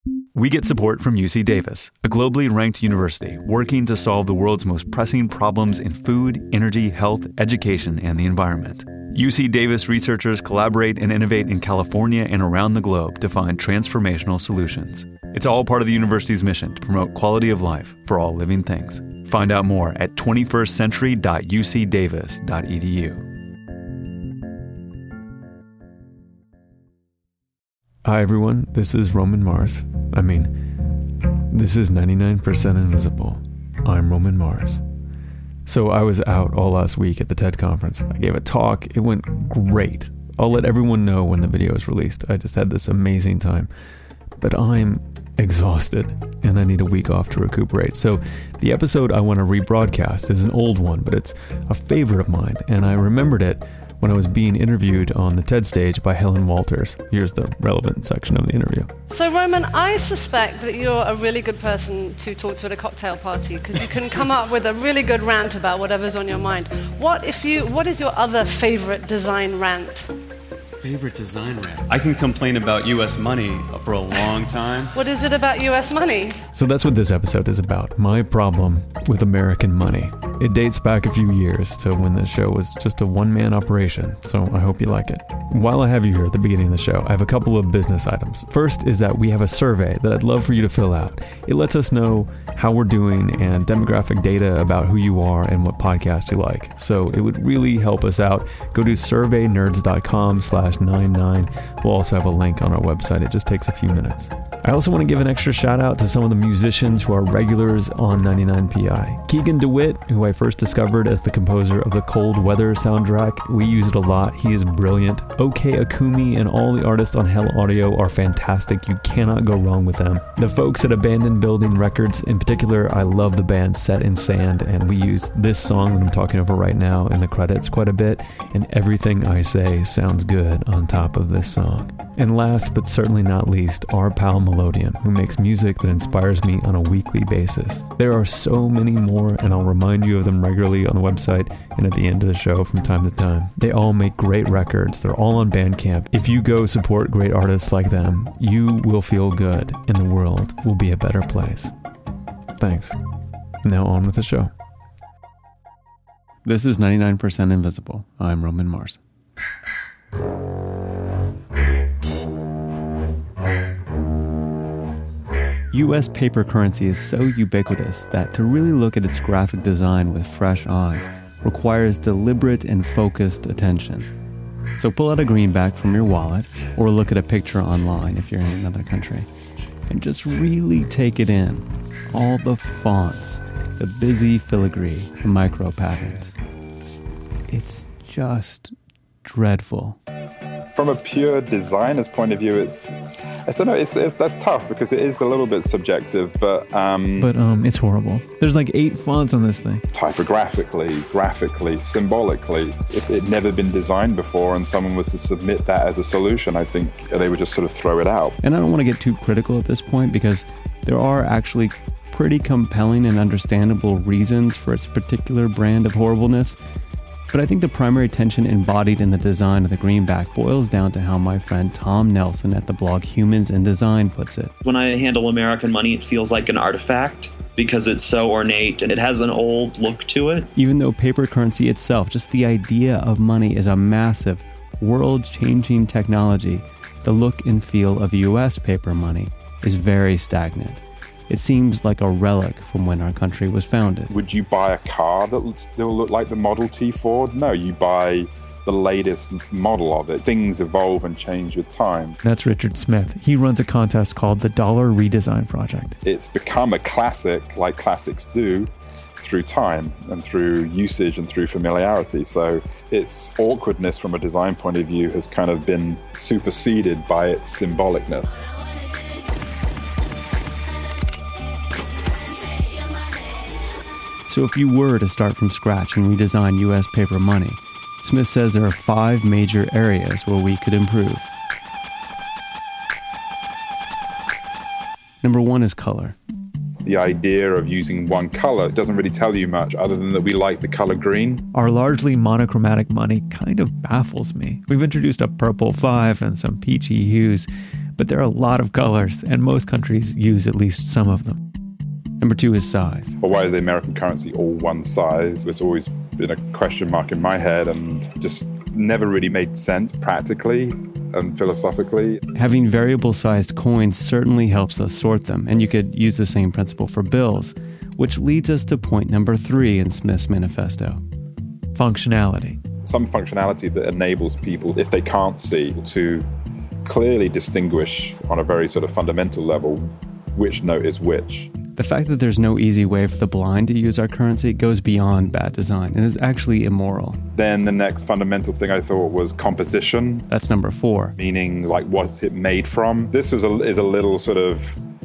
We get support from UC Davis, a globally ranked university working to solve the world's most pressing problems in food, energy, health, education, and the environment. UC Davis researchers collaborate and innovate in California and around the globe to find transformational solutions. It's all part of the university's mission to promote quality of life for all living things. Find out more at 21stcentury.ucdavis.edu. Hi everyone, this is Roman Mars. This is 99% Invisible. I'm Roman Mars. So I was out all last week at the TED conference. I gave a talk. It went great. I'll let everyone know when the video is released. I just had this amazing time. But I'm exhausted and I need a week off to recuperate. So the episode I want to rebroadcast is an old one, but it's a favorite of mine. And I remembered it when I was being interviewed on the TED stage by Helen Walters. Here's the relevant section of the interview. So Roman, I suspect that you're a really good person to talk to at a cocktail party because you can come up with a really good rant about whatever's on your mind. What is your other favorite design rant? Favorite design rant? I can complain about U.S. money for a long time. What is it about U.S. money? So that's what this episode is about. My problem with American money. It dates back a few years to when the show was just a one-man operation, so I hope you like it. While I have you here at the beginning of the show, I have a couple of business items. First is that we have a survey that I'd love for you to fill out. It lets us know how we're doing and demographic data about who you are and what podcast you like. So it would really help us out. Go to surveynerds.com/99. We'll also have a link on our website. It just takes a few minutes. I also want to give an extra shout out to some of the musicians who are regulars on 99PI. Keegan DeWitt, who I first discovered as the composer of the Cold Weather soundtrack. We use it a lot. He is brilliant. OK Akumi and all the artists on Hell Audio are fantastic. You cannot go wrong with them. The folks at Abandoned Building Records, in particular, I love the band Set in Sand, and we use this song that I'm talking over right now in the credits quite a bit, and everything I say sounds good on top of this song. And last but certainly not least, our pal Melodium, who makes music that inspires me on a weekly basis. There are so many more, and I'll remind you of them regularly on the website and at the end of the show from time to time. They all make great records. They're all on Bandcamp. If you go support great artists like them, you will feel good and the world will be a better place. Thanks. Now on with the show. This is 99% Invisible. I'm Roman Mars. U.S. paper currency is so ubiquitous that to really look at its graphic design with fresh eyes requires deliberate and focused attention. So pull out a greenback from your wallet or look at a picture online if you're in another country and just really take it in. All the fonts, the busy filigree, the micro patterns. It's just dreadful. From a pure designer's point of view, that's tough because it is a little bit subjective, but it's horrible. There's like 8 fonts on this thing. Typographically, graphically, symbolically, if it had never been designed before and someone was to submit that as a solution, I think they would just sort of throw it out. And I don't want to get too critical at this point because there are actually pretty compelling and understandable reasons for its particular brand of horribleness. But I think the primary tension embodied in the design of the greenback boils down to how my friend Tom Nelson at the blog Humans in Design puts it. When I handle American money, it feels like an artifact because it's so ornate and it has an old look to it. Even though paper currency itself, just the idea of money, is a massive, world-changing technology, the look and feel of U.S. paper money is very stagnant. It seems like a relic from when our country was founded. Would you buy a car that would still look like the Model T Ford? No, you buy the latest model of it. Things evolve and change with time. That's Richard Smith. He runs a contest called the Dollar Redesign Project. It's become a classic, like classics do, through time and through usage and through familiarity. So its awkwardness from a design point of view has kind of been superseded by its symbolicness. So if you were to start from scratch and redesign U.S. paper money, Smith says there are 5 major areas where we could improve. Number 1 is color. The idea of using one color doesn't really tell you much other than that we like the color green. Our largely monochromatic money kind of baffles me. We've introduced a purple 5 and some peachy hues, But there are a lot of colors, and most countries use at least some of them. Number 2 is size. Well, why is the American currency all one size? It's always been a question mark in my head and just never really made sense practically and philosophically. Having variable-sized coins certainly helps us sort them, and you could use the same principle for bills, which leads us to point number 3 in Smith's manifesto: functionality. Some functionality that enables people, if they can't see, to clearly distinguish on a very sort of fundamental level which note is which. The fact that there's no easy way for the blind to use our currency goes beyond bad design and is actually immoral. Then the next fundamental thing I thought was composition. That's number 4. Meaning, like, what's it made from? This is a little sort of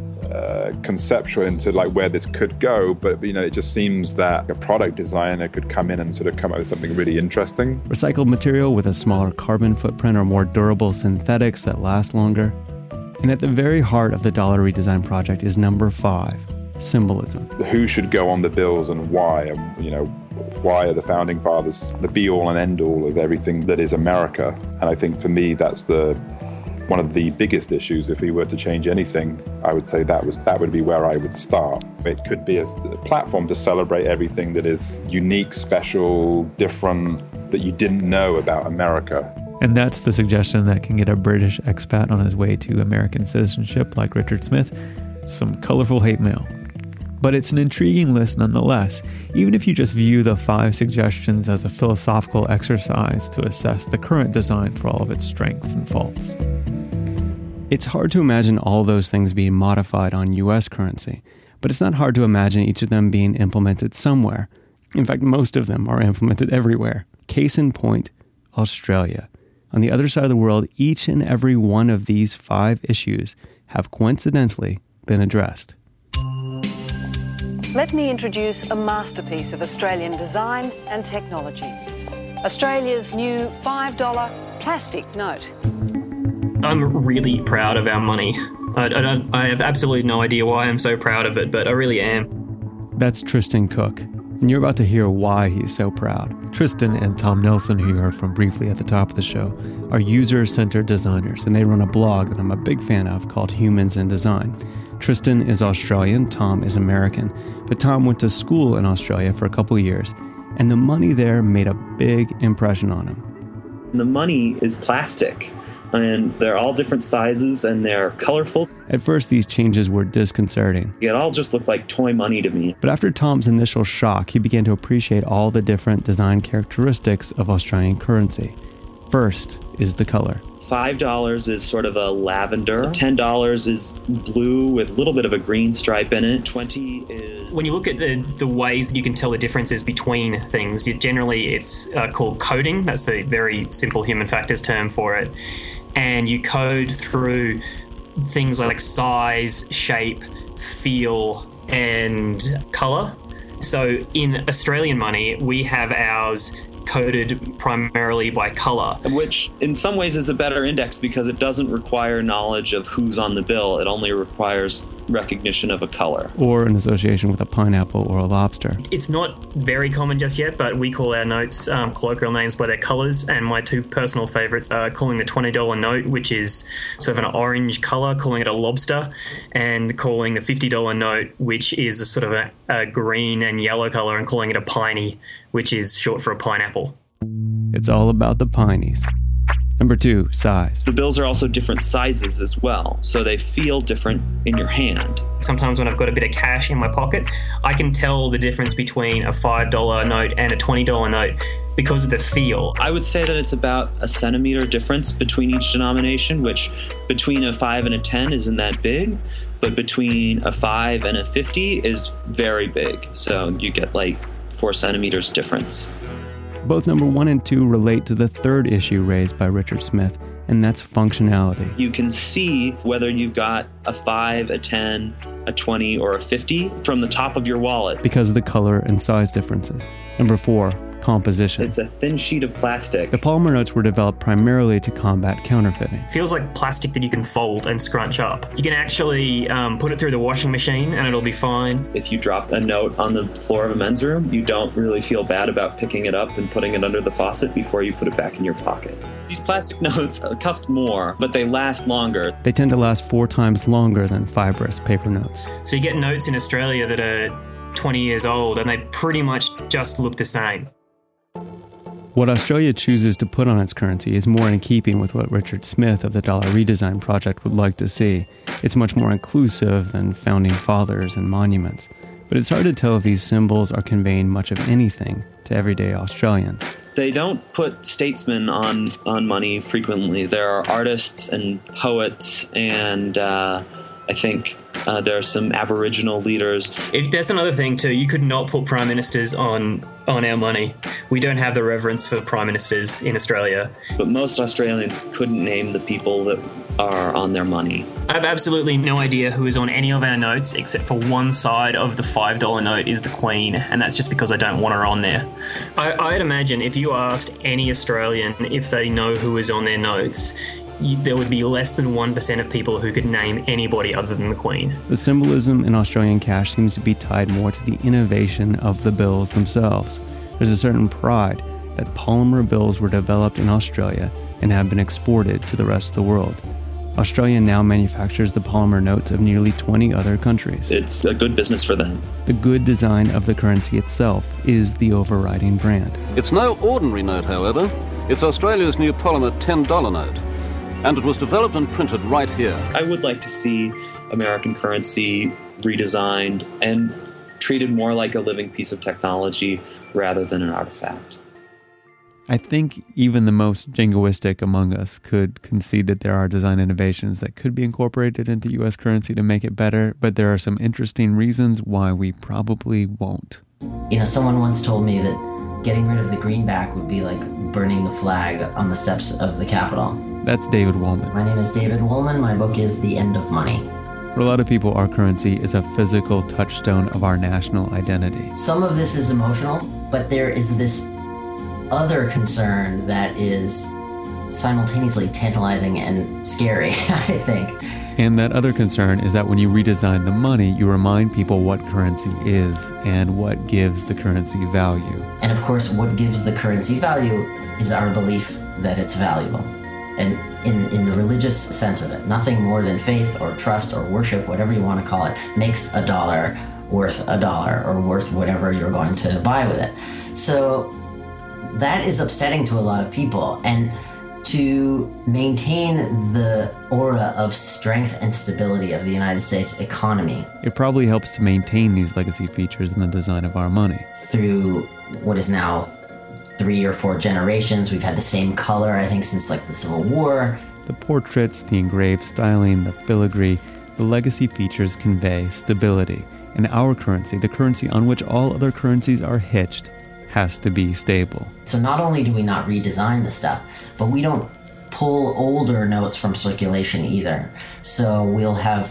conceptual into like where this could go, but it just seems that a product designer could come in and sort of come up with something really interesting. Recycled material with a smaller carbon footprint or more durable synthetics that last longer. And at the very heart of the dollar redesign project is number 5, symbolism. Who should go on the bills and why? And, why are the founding fathers the be-all and end-all of everything that is America? And I think for me, that's one of the biggest issues. If we were to change anything, I would say that would be where I would start. It could be a platform to celebrate everything that is unique, special, different, that you didn't know about America. And that's the suggestion that can get a British expat on his way to American citizenship like Richard Smith some colorful hate mail. But it's an intriguing list nonetheless, even if you just view the 5 suggestions as a philosophical exercise to assess the current design for all of its strengths and faults. It's hard to imagine all those things being modified on US currency, but it's not hard to imagine each of them being implemented somewhere. In fact, most of them are implemented everywhere. Case in point, Australia. On the other side of the world, each and every one of these 5 issues have coincidentally been addressed. Let me introduce a masterpiece of Australian design and technology. Australia's new $5 plastic note. I'm really proud of our money. I have absolutely no idea why I'm so proud of it, but I really am. That's Tristan Cook, and you're about to hear why he's so proud. Tristan and Tom Nelson, who you heard from briefly at the top of the show, are user-centered designers, and they run a blog that I'm a big fan of called Humans in Design. Tristan is Australian, Tom is American, but Tom went to school in Australia for a couple years, and the money there made a big impression on him. The money is plastic, and they're all different sizes, and they're colorful. At first, these changes were disconcerting. It all just looked like toy money to me. But after Tom's initial shock, he began to appreciate all the different design characteristics of Australian currency. First is the color. $5 is sort of a lavender. $10 is blue with a little bit of a green stripe in it. 20 is... When you look at the ways that you can tell the differences between things, generally it's called coding. That's the very simple human factors term for it. And you code through things like size, shape, feel, and color. So in Australian money, we have ours coded primarily by color. Which in some ways is a better index because it doesn't require knowledge of who's on the bill. It only requires recognition of a color. Or an association with a pineapple or a lobster. It's not very common just yet, but we call our notes colloquial names by their colors, and my 2 personal favorites are calling the $20 note, which is sort of an orange color, calling it a lobster, and calling the $50 note, which is a sort of a green and yellow color, and calling it a piney, which is short for a pineapple. It's all about the pineys. Number 2, size. The bills are also different sizes as well, so they feel different in your hand. Sometimes when I've got a bit of cash in my pocket, I can tell the difference between a $5 note and a $20 note because of the feel. I would say that it's about a centimeter difference between each denomination, which between a 5 and a 10 isn't that big, but between a 5 and a 50 is very big. So you get like 4 centimeters difference. Both number 1 and 2 relate to the 3rd issue raised by Richard Smith, and that's functionality. You can see whether you've got a 5, a 10, a 20, or a 50 from the top of your wallet. Because of the color and size differences. Number 4, composition. It's a thin sheet of plastic. The polymer notes were developed primarily to combat counterfeiting. Feels like plastic that you can fold and scrunch up. You can actually put it through the washing machine and it'll be fine. If you drop a note on the floor of a men's room, you don't really feel bad about picking it up and putting it under the faucet before you put it back in your pocket. These plastic notes cost more, but they last longer. They tend to last 4 times longer than fibrous paper notes. So you get notes in Australia that are 20 years old and they pretty much just look the same. What Australia chooses to put on its currency is more in keeping with what Richard Smith of the Dollar Redesign Project would like to see. It's much more inclusive than founding fathers and monuments. But it's hard to tell if these symbols are conveying much of anything to everyday Australians. They don't put statesmen on money frequently. There are artists and poets and I think there are some Aboriginal leaders. That's another thing too. You could not put prime ministers on our money. We don't have the reverence for prime ministers in Australia. But most Australians couldn't name the people that are on their money. I have absolutely no idea who is on any of our notes except for one side of the $5 note is the Queen, and that's just because I don't want her on there. I'd imagine if you asked any Australian if they know who is on their notes, there would be less than 1% of people who could name anybody other than the Queen. The symbolism in Australian cash seems to be tied more to the innovation of the bills themselves. There's a certain pride that polymer bills were developed in Australia and have been exported to the rest of the world. Australia now manufactures the polymer notes of nearly 20 other countries. It's a good business for them. The good design of the currency itself is the overriding brand. It's no ordinary note, however. It's Australia's new polymer $10 note. And it was developed and printed right here. I would like to see American currency redesigned and treated more like a living piece of technology rather than an artifact. I think even the most jingoistic among us could concede that there are design innovations that could be incorporated into U.S. currency to make it better, but there are some interesting reasons why we probably won't. You know, someone once told me that getting rid of the greenback would be like burning the flag on the steps of the Capitol. That's David Wolman. My name is David Wolman. My book is The End of Money. For a lot of people, our currency is a physical touchstone of our national identity. Some of this is emotional, but there is this other concern that is simultaneously tantalizing and scary, I think. And that other concern is that when you redesign the money, you remind people what currency is and what gives the currency value. And of course, what gives the currency value is our belief that it's valuable. And in the religious sense of it, nothing more than faith or trust or worship, whatever you want to call it, makes a dollar worth a dollar or worth whatever you're going to buy with it. So that is upsetting to a lot of people. And to maintain the aura of strength and stability of the United States economy, it probably helps to maintain these legacy features in the design of our money. Through what is now 3 or 4 generations, we've had the same color, I think, since like the Civil War. The portraits, the engraved styling, the filigree, the legacy features convey stability. And our currency, the currency on which all other currencies are hitched, has to be stable. So not only do we not redesign the stuff, but we don't pull older notes from circulation either. So we'll have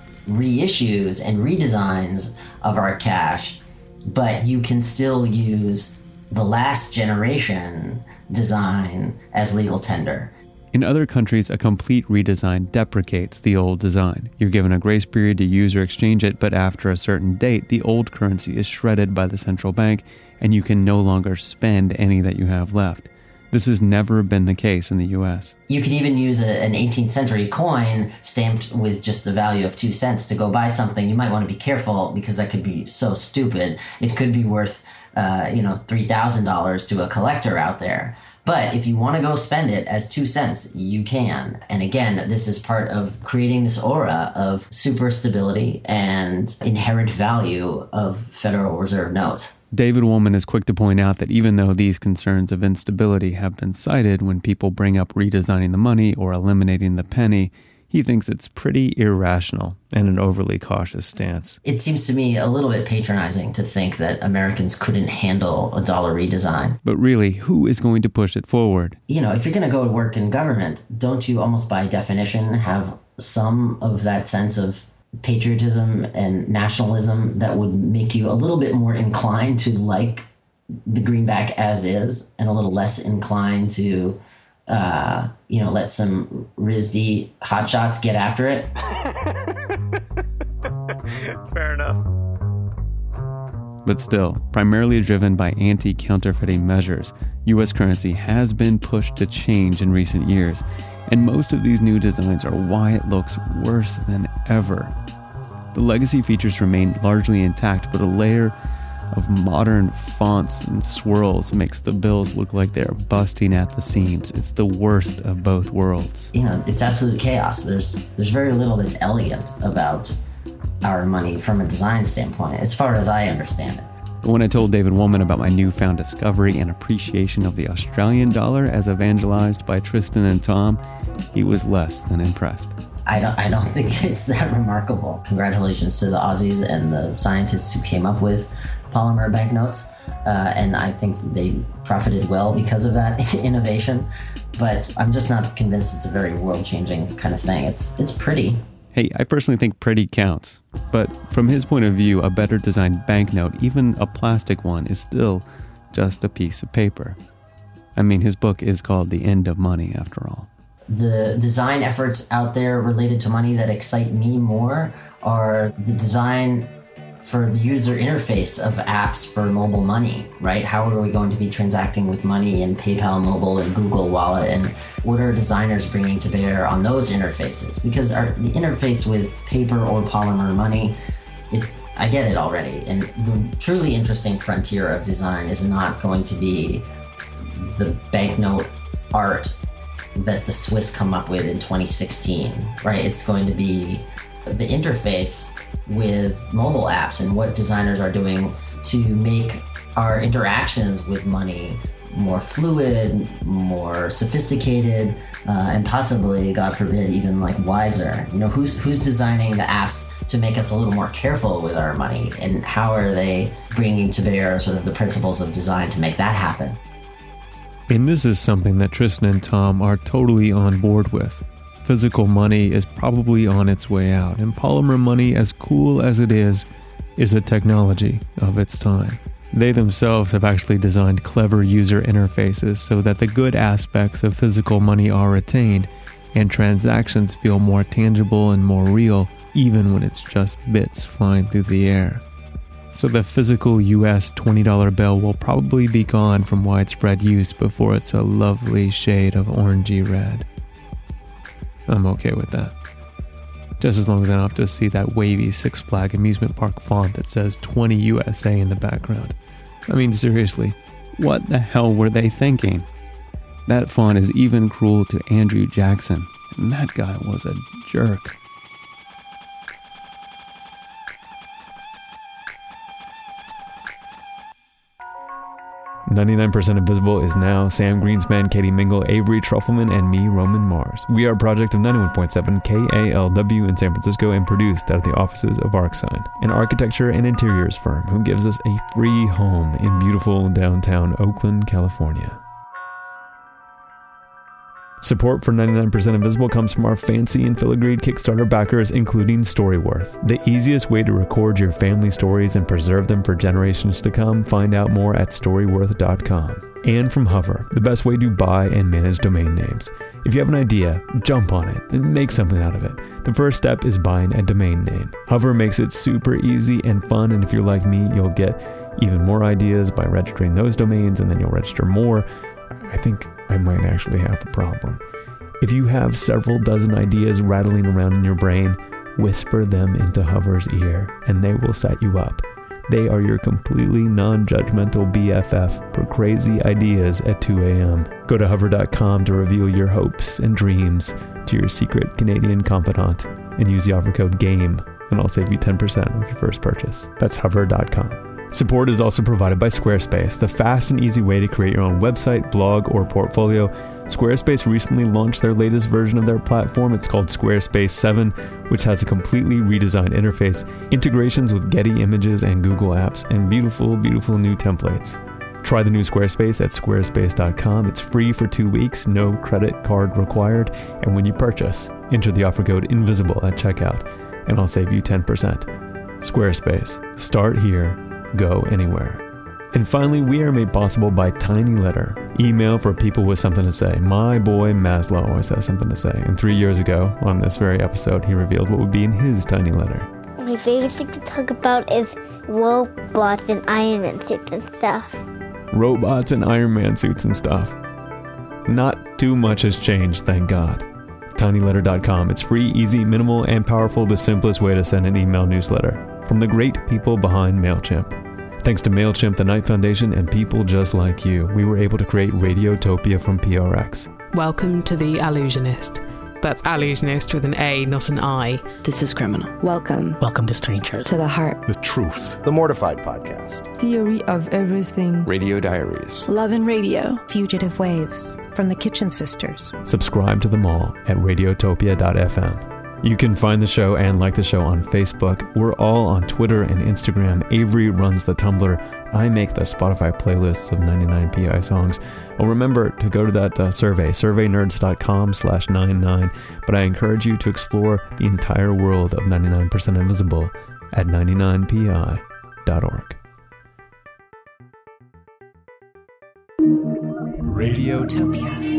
reissues and redesigns of our cash, but you can still use the last generation design as legal tender. In other countries, a complete redesign deprecates the old design. You're given a grace period to use or exchange it, but after a certain date, the old currency is shredded by the central bank, and you can no longer spend any that you have left. This has never been the case in the U.S. You could even use an 18th century coin stamped with just the value of 2 cents to go buy something. You might want to be careful because that could be so stupid. It could be worth $3,000 to a collector out there. But if you want to go spend it as 2 cents, you can. And again, this is part of creating this aura of super stability and inherent value of Federal Reserve notes. David Wolman is quick to point out that even though these concerns of instability have been cited when people bring up redesigning the money or eliminating the penny, he thinks it's pretty irrational and an overly cautious stance. It seems to me a little bit patronizing to think that Americans couldn't handle a dollar redesign. But really, who is going to push it forward? You know, if you're going to go to work in government, don't you almost by definition have some of that sense of patriotism and nationalism that would make you a little bit more inclined to like the greenback as is and a little less inclined to, let some RISD hotshots get after it. Fair enough. But still, primarily driven by anti-counterfeiting measures, U.S. currency has been pushed to change in recent years, and most of these new designs are why it looks worse than ever. The legacy features remain largely intact, but a layer of modern fonts and swirls makes the bills look like they're busting at the seams. It's the worst of both worlds. It's absolute chaos. There's very little that's elegant about our money from a design standpoint, as far as I understand it. But when I told David Wolman about my newfound discovery and appreciation of the Australian dollar as evangelized by Tristan and Tom, he was less than impressed. I don't think it's that remarkable. Congratulations to the Aussies and the scientists who came up with polymer banknotes, and I think they profited well because of that innovation. But I'm just not convinced it's a very world-changing kind of thing. It's pretty. Hey, I personally think pretty counts. But from his point of view, a better designed banknote, even a plastic one, is still just a piece of paper. I mean, his book is called The End of Money, after all. The design efforts out there related to money that excite me more are the design for the user interface of apps for mobile money, right? How are we going to be transacting with money in PayPal Mobile and Google Wallet? And what are designers bringing to bear on those interfaces? Because the interface with paper or polymer money, I get it already. And the truly interesting frontier of design is not going to be the banknote art that the Swiss come up with in 2016, right? It's going to be the interface with mobile apps and what designers are doing to make our interactions with money more fluid, more sophisticated, and possibly, God forbid, even like wiser. Who's designing the apps to make us a little more careful with our money, and how are they bringing to bear sort of the principles of design to make that happen? And this is something that Tristan and Tom are totally on board with. Physical money is probably on its way out, and polymer money, as cool as it is a technology of its time. They themselves have actually designed clever user interfaces so that the good aspects of physical money are retained, and transactions feel more tangible and more real, even when it's just bits flying through the air. So the physical US $20 bill will probably be gone from widespread use before it's a lovely shade of orangey red. I'm okay with that. Just as long as I don't have to see that wavy Six Flags amusement park font that says 20 USA in the background. I mean, seriously, what the hell were they thinking? That font is even cruel to Andrew Jackson, and that guy was a jerk. 99% Invisible is now Sam Greenspan, Katie Mingle, Avery Trufelman, and me, Roman Mars. We are a project of 91.7 KALW in San Francisco and produced out of the offices of ArcSign, an architecture and interiors firm who gives us a free home in beautiful downtown Oakland, California. Support for 99% Invisible comes from our fancy and filigreed Kickstarter backers, including Storyworth. The easiest way to record your family stories and preserve them for generations to come. Find out more at storyworth.com. And from Hover, the best way to buy and manage domain names. If you have an idea, jump on it and make something out of it. The first step is buying a domain name. Hover makes it super easy and fun, and if you're like me, you'll get even more ideas by registering those domains, and then you'll register more. I think I might actually have a problem. If you have several dozen ideas rattling around in your brain, whisper them into Hover's ear, and they will set you up. They are your completely non-judgmental BFF for crazy ideas at 2 a.m. Go to hover.com to reveal your hopes and dreams to your secret Canadian confidant and use the offer code GAME, and I'll save you 10% of your first purchase. That's hover.com. Support is also provided by Squarespace, the fast and easy way to create your own website, blog, or portfolio. Squarespace recently launched their latest version of their platform. It's called Squarespace 7, which has a completely redesigned interface, integrations with Getty Images and Google Apps, and beautiful, beautiful new templates. Try the new Squarespace at squarespace.com. It's free for 2 weeks, no credit card required, and when you purchase, enter the offer code INVISIBLE at checkout, and I'll save you 10%. Squarespace. Start here. Go anywhere. And finally, we are made possible by Tiny Letter. Email for people with something to say. My boy Maslow always has something to say. And 3 years ago, on this very episode, he revealed what would be in his Tiny Letter. My favorite thing to talk about is robots and Iron Man suits and stuff. Robots and Iron Man suits and stuff. Not too much has changed, thank God. tinyletter.com. It's free, easy, minimal, and powerful, the simplest way to send an email newsletter from the great people behind MailChimp. Thanks to MailChimp, the Knight Foundation, and people just like you, we were able to create Radiotopia from PRX. Welcome to The Allusionist. That's Allusionist with an A, not an I. This is Criminal. Welcome. Welcome to Strangers. To the Heart. The Truth. The Mortified Podcast. Theory of Everything. Radio Diaries. Love and Radio. Fugitive Waves. From the Kitchen Sisters. Subscribe to them all at radiotopia.fm. You can find the show and like the show on Facebook. We're all on Twitter and Instagram. Avery runs the Tumblr. I make the Spotify playlists of 99PI songs. Well, remember to go to that survey, surveynerds.com/99. But I encourage you to explore the entire world of 99% Invisible at 99pi.org. Radiotopia.